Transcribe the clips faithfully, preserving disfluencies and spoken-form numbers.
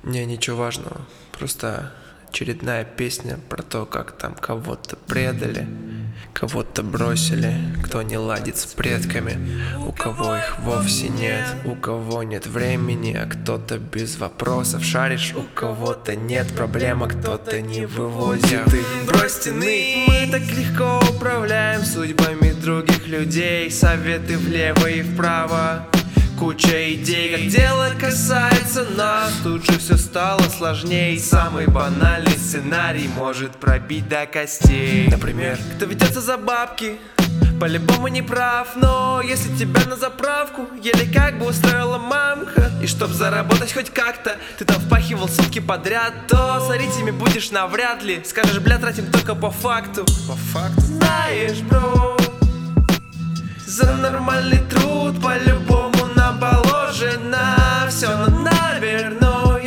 Не, ничего важного, просто очередная песня про то, как там кого-то предали, кого-то бросили, кто не ладит с предками, у кого их вовсе нет, у кого нет времени, а кто-то без вопросов шаришь, у кого-то нет проблем, а кто-то не вывозит их. Брось стены, мы так легко управляем судьбами других людей, советы влево и вправо. Куча идей, как дело касается нас, тут же все стало сложнее. Самый банальный сценарий может пробить до костей. Например, кто ведется за бабки, по-любому не прав, но если тебя на заправку еле как бы устроила мамка, и чтоб заработать хоть как-то, ты там впахивал сутки подряд, то с аритмиями будешь навряд ли. Скажешь, бля, тратим только по факту. По факту. Знаешь, бро, за нормальный труд по-любому нам положено все, но, наверное,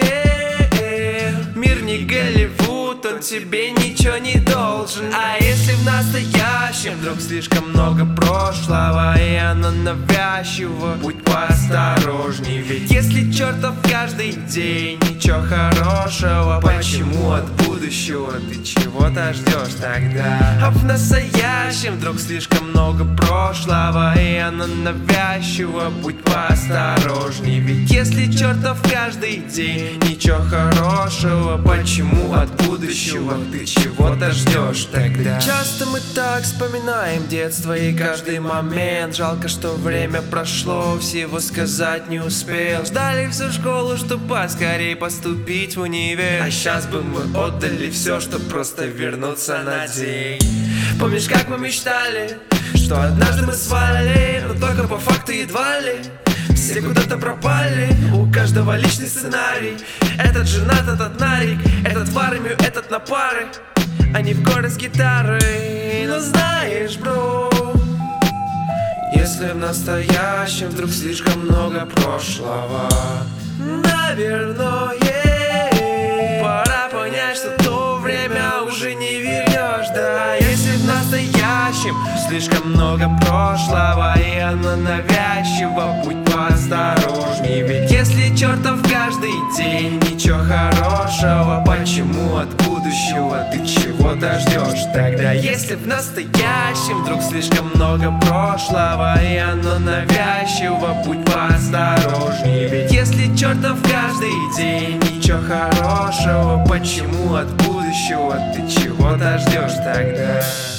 мир не Голливуд, он тебе ничего не должен. А если в настоящем вдруг слишком много прошлого, и оно навязчиво, будь поосторожней. Ведь если чертов каждый день ничего хорошего, почему от будущего ты чего-то ждешь тогда? А в настоящем вдруг слишком много прошлого, и оно навязчиво, будь поосторожней. Ведь если чертов каждый день ничего хорошего, почему от будущего ты чего-то ждешь тогда? Часто мы так вспоминаем детство и каждый момент. Жалко, что время прошло, всего сказать не успел. Ждали всю школу, чтоб поскорей поступить в универ, а сейчас бы мы отдали все, чтоб просто вернуться на день. Помнишь, как мы мечтали, что однажды мы свалили, но только по факту едва ли. Все куда-то пропали, у каждого личный сценарий. Этот женат, этот нарик, этот в армию, этот на пары, они в горы с гитарой. Но знаешь, бро, если в настоящем вдруг слишком много прошлого, наверное, пора понять, что то время уже не вернешь. Да, если в настоящем слишком много прошлого, и оно навязчиво, будь поосторожней. Ведь если чертов каждый день ничего хорошего, почему от будущего ты чего-то ждешь тогда? Если в настоящем вдруг слишком много прошлого, и оно навязчиво, будь поосторожней. Ведь если чертов каждый день ничего хорошего, почему от будущего ты чего-то ждешь тогда?